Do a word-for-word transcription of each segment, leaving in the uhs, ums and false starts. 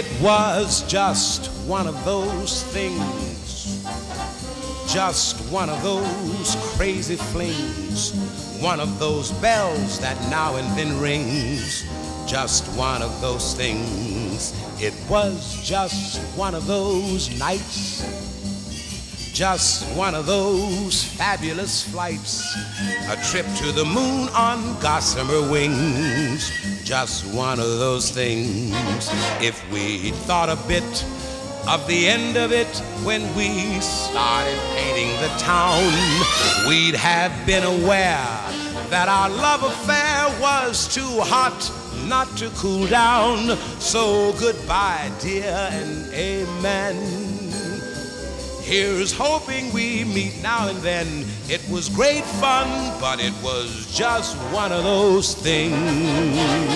It was just one of those things, just one of those crazy flings, one of those bells that now and then rings, just one of those things. It was just one of those nights, just one of those fabulous flights, a trip to the moon on gossamer wings, just one of those things. If we thought a bit of the end of it when we started painting the town, we'd have been aware that our love affair was too hot not to cool down. So goodbye, dear, and amen. Here's hoping we meet now and then. It was great fun, but it was just one of those things.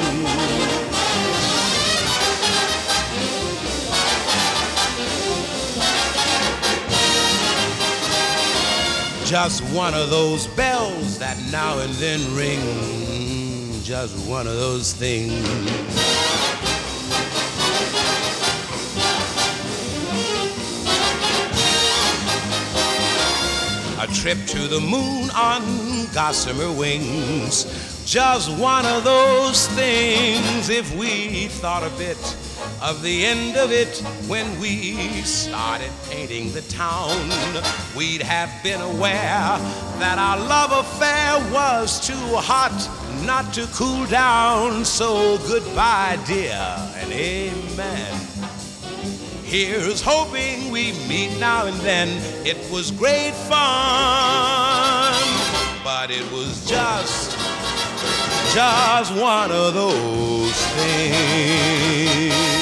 Just one of those bells that now and then ring, just one of those things. A trip to the moon on gossamer wings, just one of those things. If we thought a bit of the end of it when we started painting the town, we'd have been aware that our love affair was too hot not to cool down. So goodbye, dear, and amen. Here's hoping we meet now and then. It was great fun, but it was just, just one of those things.